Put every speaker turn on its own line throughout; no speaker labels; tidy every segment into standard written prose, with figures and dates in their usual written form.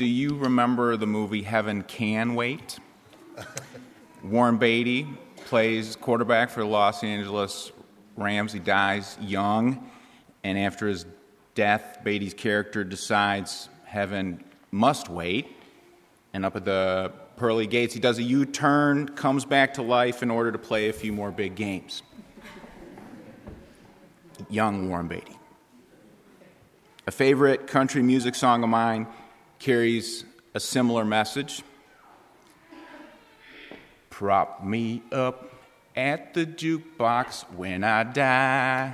Do you remember the movie Heaven Can Wait? Warren Beatty plays quarterback for the Los Angeles Rams. He dies young, and after his death, Beatty's character decides heaven must wait, and up at the pearly gates, he does a U-turn, comes back to life in order to play a few more big games. Young Warren Beatty. A favorite country music song of mine carries a similar message. Prop me up at the jukebox when I die.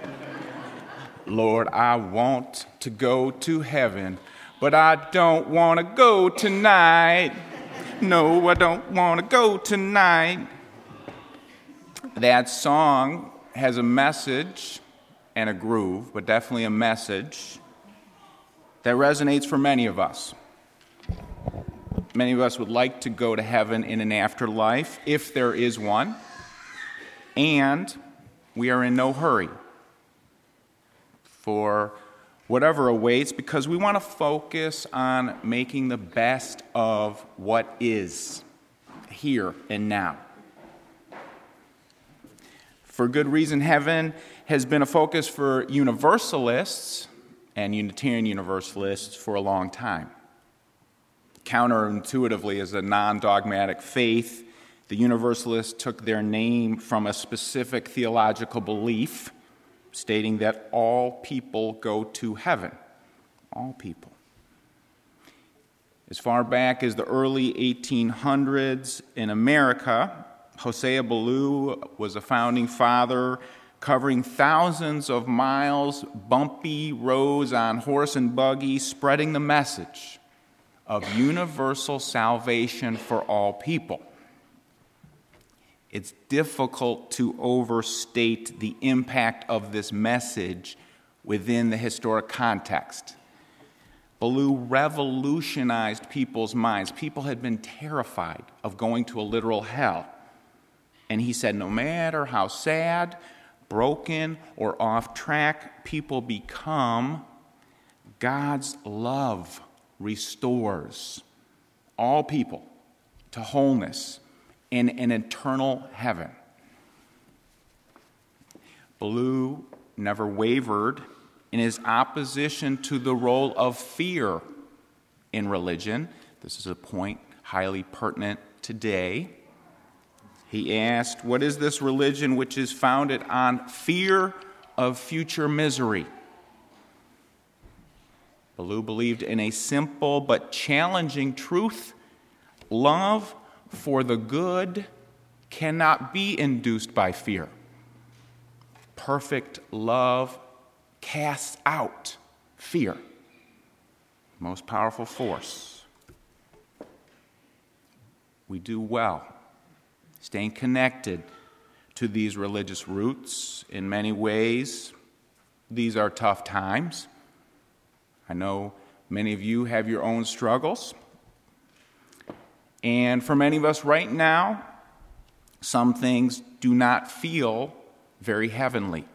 Lord, I want to go to heaven, but I don't want to go tonight. No, I don't want to go tonight. That song has a message and a groove, but definitely a message that resonates for many of us. Many of us would like to go to heaven in an afterlife, if there is one, and we are in no hurry for whatever awaits, because we want to focus on making the best of what is here and now. For good reason, heaven has been a focus for Universalists and Unitarian Universalists for a long time. Counterintuitively, as a non-dogmatic faith, the Universalists took their name from a specific theological belief, stating that all people go to heaven. All people. As far back as the early 1800s in America, Hosea Ballou was a founding father covering thousands of miles, bumpy roads on horse and buggy, spreading the message of universal salvation for all people. It's difficult to overstate the impact of this message within the historic context. Ballou revolutionized people's minds. People had been terrified of going to a literal hell. And he said, no matter how sad, broken, or off track people become, God's love restores all people to wholeness in an eternal heaven. Ballou never wavered in his opposition to the role of fear in religion. This is a point highly pertinent today. He asked, what is this religion which is founded on fear of future misery? Ballou believed in a simple but challenging truth. Love for the good cannot be induced by fear. Perfect love casts out fear. Most powerful force. We do well staying connected to these religious roots. In many ways, these are tough times. I know many of you have your own struggles. And for many of us right now, some things do not feel very heavenly.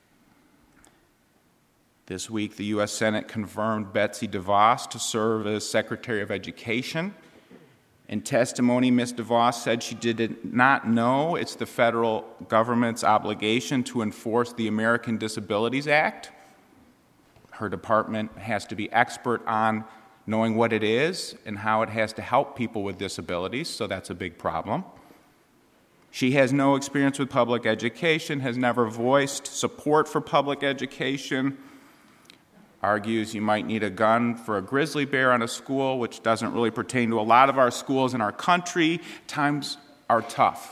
This week, the U.S. Senate confirmed Betsy DeVos to serve as Secretary of Education. In testimony, Ms. DeVos said she did not know it's the federal government's obligation to enforce the American Disabilities Act. Her department has to be expert on knowing what it is and how it has to help people with disabilities, so that's a big problem. She has no experience with public education, has never voiced support for public education, argues you might need a gun for a grizzly bear on a school, which doesn't really pertain to a lot of our schools in our country. Times are tough.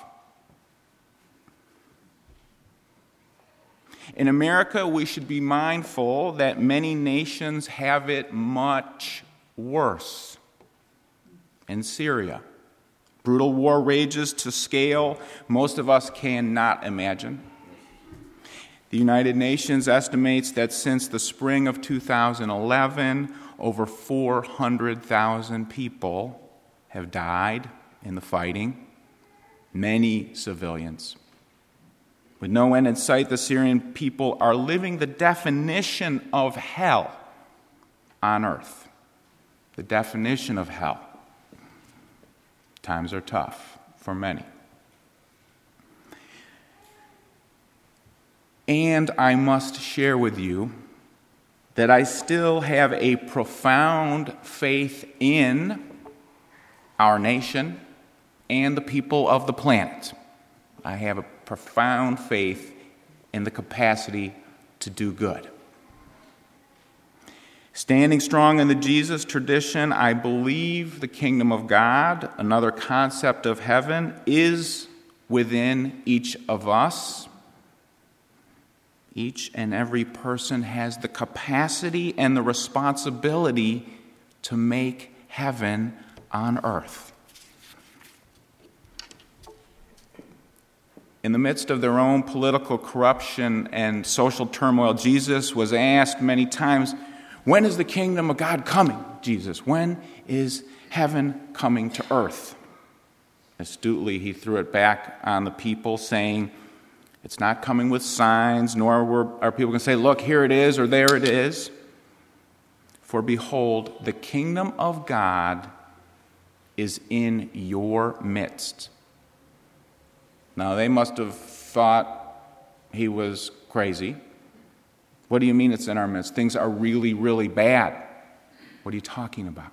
In America, we should be mindful that many nations have it much worse. In Syria, brutal war rages to scale most of us cannot imagine. The United Nations estimates that since the spring of 2011, over 400,000 people have died in the fighting, many civilians. With no end in sight, the Syrian people are living the definition of hell on earth. the definition of hell. Times are tough for many. And I must share with you that I still have a profound faith in our nation and the people of the planet. I have a profound faith in the capacity to do good. Standing strong in the Jesus tradition, I believe the kingdom of God, another concept of heaven, is within each of us. Each and every person has the capacity and the responsibility to make heaven on earth. In the midst of their own political corruption and social turmoil, Jesus was asked many times, "When is the kingdom of God coming, Jesus? When is heaven coming to earth?" Astutely, he threw it back on the people, saying, "It's not coming with signs, nor are people going to say, 'Look, here it is,' or 'there it is.' For behold, the kingdom of God is in your midst." Now, they must have thought he was crazy. What do you mean it's in our midst? Things are really, really bad. What are you talking about?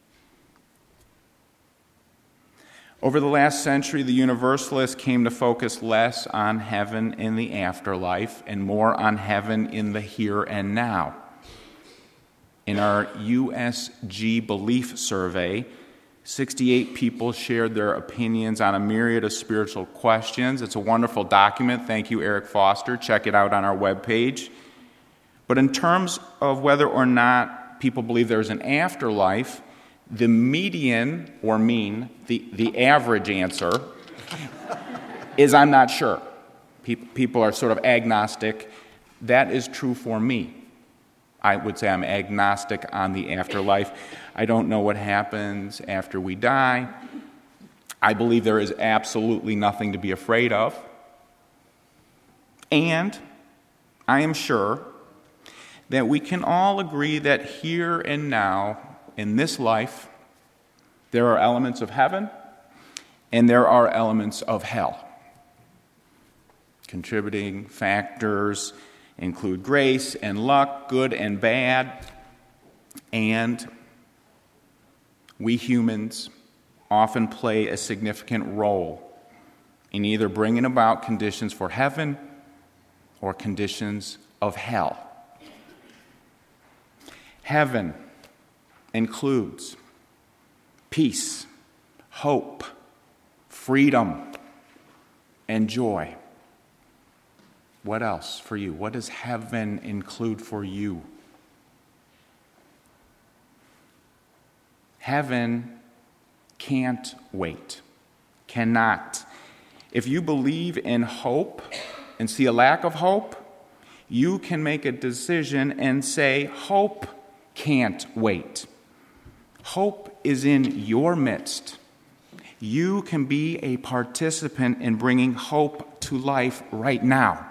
Over the last century, the Universalists came to focus less on heaven in the afterlife and more on heaven in the here and now. In our USG Belief Survey, 68 people shared their opinions on a myriad of spiritual questions. It's a wonderful document. Thank you, Eric Foster. Check it out on our webpage. But in terms of whether or not people believe there's an afterlife, the median, or mean, the average answer is I'm not sure. People are sort of agnostic. That is true for me. I would say I'm agnostic on the afterlife. I don't know what happens after we die. I believe there is absolutely nothing to be afraid of. And I am sure that we can all agree that here and now, in this life, there are elements of heaven and there are elements of hell. Contributing factors include grace and luck, good and bad, and we humans often play a significant role in either bringing about conditions for heaven or conditions of hell. Heaven includes peace, hope, freedom, and joy. What else for you? What does heaven include for you? Heaven can't wait, cannot. If you believe in hope and see a lack of hope, you can make a decision and say, hope can't wait. Hope is in your midst. You can be a participant in bringing hope to life right now.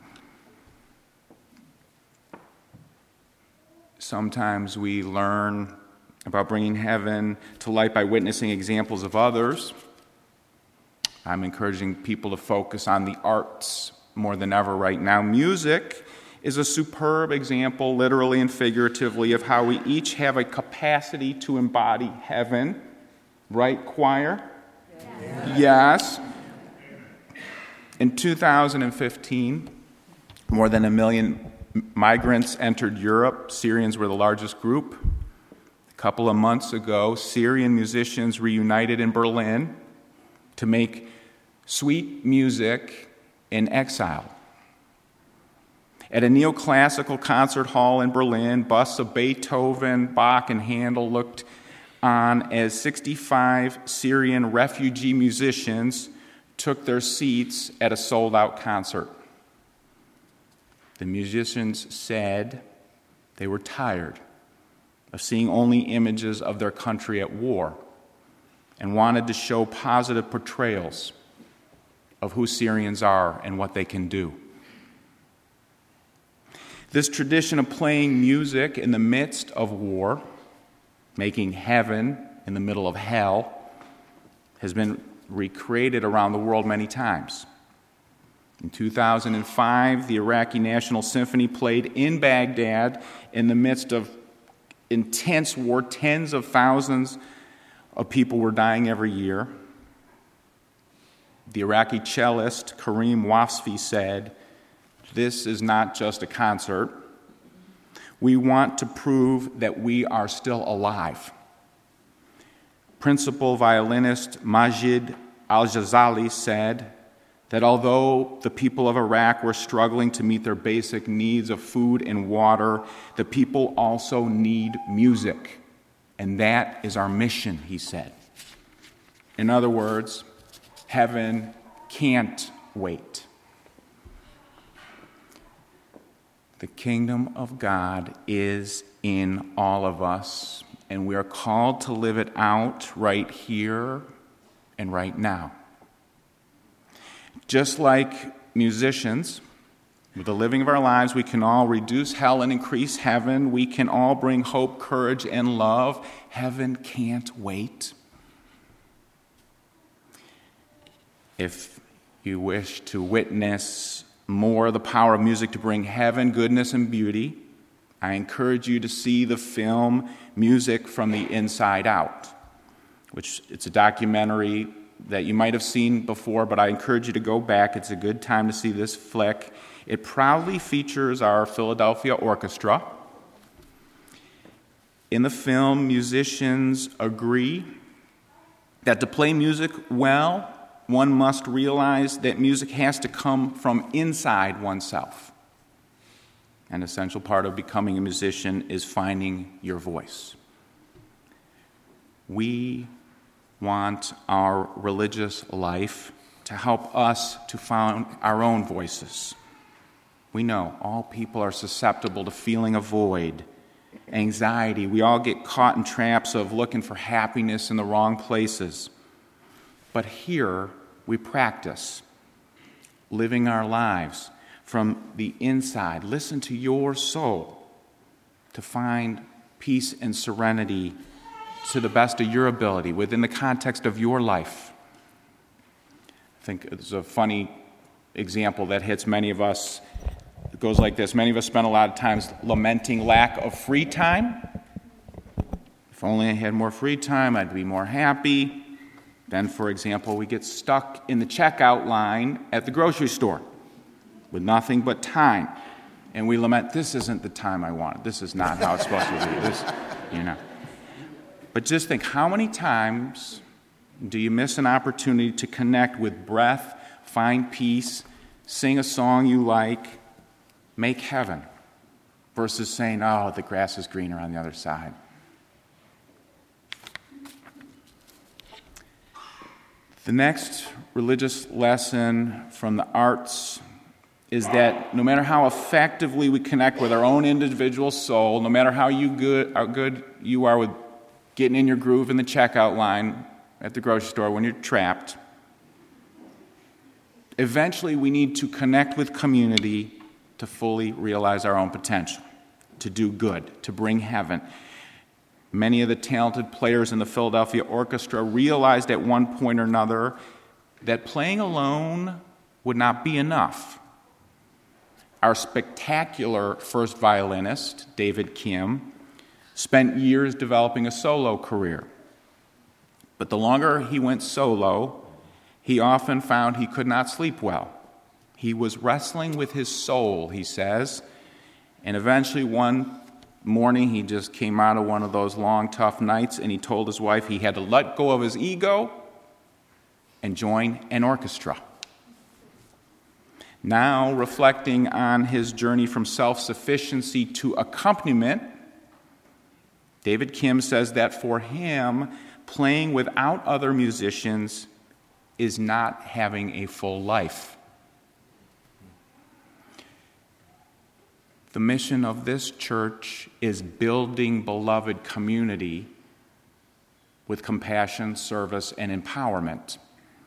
Sometimes we learn about bringing heaven to light by witnessing examples of others. I'm encouraging people to focus on the arts more than ever right now. Music is a superb example, literally and figuratively, of how we each have a capacity to embody heaven. Right, choir? Yes. In 2015, more than 1 million migrants entered Europe. Syrians were the largest group. A couple of months ago, Syrian musicians reunited in Berlin to make sweet music in exile. At a neoclassical concert hall in Berlin, busts of Beethoven, Bach, and Handel looked on as 65 Syrian refugee musicians took their seats at a sold-out concert. The musicians said they were tired of seeing only images of their country at war and wanted to show positive portrayals of who Syrians are and what they can do. This tradition of playing music in the midst of war making heaven in the middle of hell, has been recreated around the world many times. In 2005, the Iraqi National Symphony played in Baghdad in the midst of intense war. Tens of thousands of people were dying every year. The Iraqi cellist Karim Wasfi said, "This is not just a concert. We want to prove that we are still alive." Principal violinist Majid Al-Ghazali said that although the people of Iraq were struggling to meet their basic needs of food and water, the people also need music. And that is our mission, he said. In other words, heaven can't wait. The kingdom of God is in all of us, and we are called to live it out right here and right now. Just like musicians, with the living of our lives, we can all reduce hell and increase heaven. We can all bring hope, courage, and love. Heaven can't wait. If you wish to witness more the power of music to bring heaven, goodness, and beauty, I encourage you to see the film Music from the Inside Out, which it's a documentary that you might have seen before, but I encourage you to go back. It's a good time to see this flick. It proudly features our Philadelphia Orchestra. In the film, musicians agree that to play music well, one must realize that music has to come from inside oneself. An essential part of becoming a musician is finding your voice. We want our religious life to help us to find our own voices. We know all people are susceptible to feeling a void, anxiety. We all get caught in traps of looking for happiness in the wrong places. But here we practice living our lives from the inside. Listen to your soul to find peace and serenity to the best of your ability within the context of your life. I think it's a funny example that hits many of us. It goes like this. Many of us spend a lot of times lamenting lack of free time. If only I had more free time, I'd be more happy. Then, for example, we get stuck in the checkout line at the grocery store with nothing but time. And we lament, this isn't the time I wanted. This is not how it's supposed to be. This, But just think, how many times do you miss an opportunity to connect with breath, find peace, sing a song you like, make heaven, versus saying, oh, the grass is greener on the other side? The next religious lesson from the arts is that no matter how effectively we connect with our own individual soul, no matter how good you are with getting in your groove in the checkout line at the grocery store when you're trapped, eventually we need to connect with community to fully realize our own potential, to do good, to bring heaven. Many of the talented players in the Philadelphia Orchestra realized at one point or another that playing alone would not be enough. Our spectacular first violinist, David Kim, spent years developing a solo career. But the longer he went solo, he often found he could not sleep well. He was wrestling with his soul, he says, and eventually one morning he just came out of one of those long, tough nights, and he told his wife he had to let go of his ego and join an orchestra. Now, reflecting on his journey from self-sufficiency to accompaniment, David Kim says that for him, playing without other musicians is not having a full life. The mission of this church is building beloved community with compassion, service, and empowerment.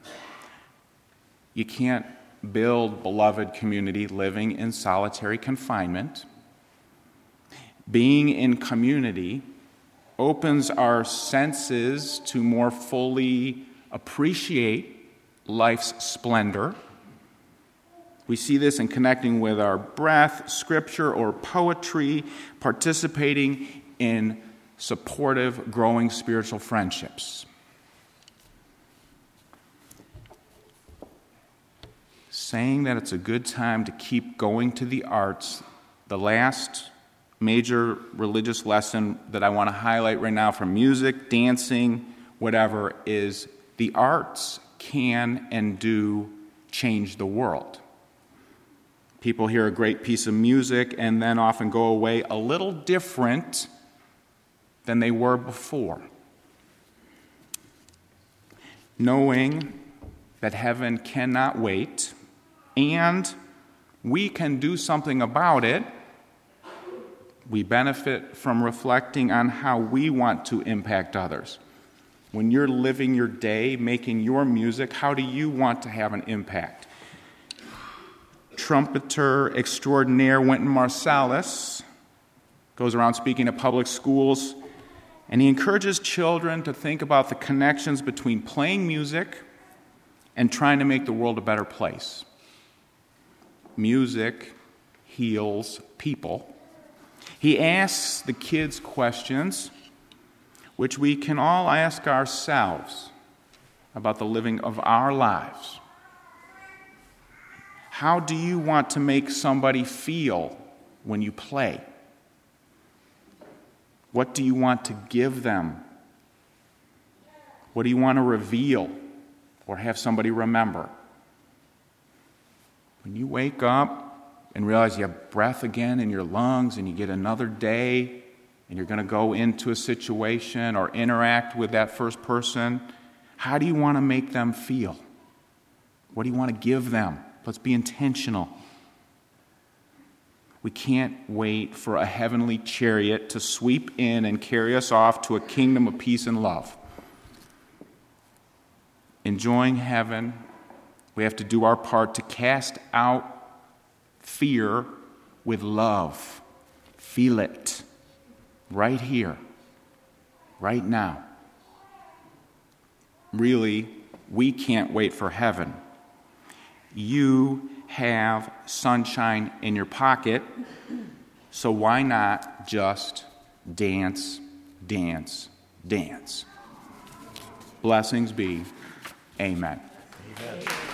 You can't build beloved community living in solitary confinement. Being in community opens our senses to more fully appreciate life's splendor. We see this in connecting with our breath, scripture, or poetry, participating in supportive, growing spiritual friendships. Saying that it's a good time to keep going to the arts, the last major religious lesson that I want to highlight right now from music, dancing, whatever, is the arts can and do change the world. People hear a great piece of music and then often go away a little different than they were before. Knowing that heaven cannot wait and we can do something about it, we benefit from reflecting on how we want to impact others. When you're living your day, making your music, how do you want to have an impact? Trumpeter extraordinaire Wynton Marsalis goes around speaking at public schools, and he encourages children to think about the connections between playing music and trying to make the world a better place. Music heals people. He asks the kids questions which we can all ask ourselves about the living of our lives. How do you want to make somebody feel when you play? What do you want to give them? What do you want to reveal or have somebody remember? When you wake up and realize you have breath again in your lungs and you get another day and you're going to go into a situation or interact with that first person, how do you want to make them feel? What do you want to give them? Let's be intentional. We can't wait for a heavenly chariot to sweep in and carry us off to a kingdom of peace and love. Enjoying heaven, we have to do our part to cast out fear with love. Feel it right here, right now. Really, we can't wait for heaven. You have sunshine in your pocket, so why not just dance, dance, dance? Blessings be. Amen.
Amen.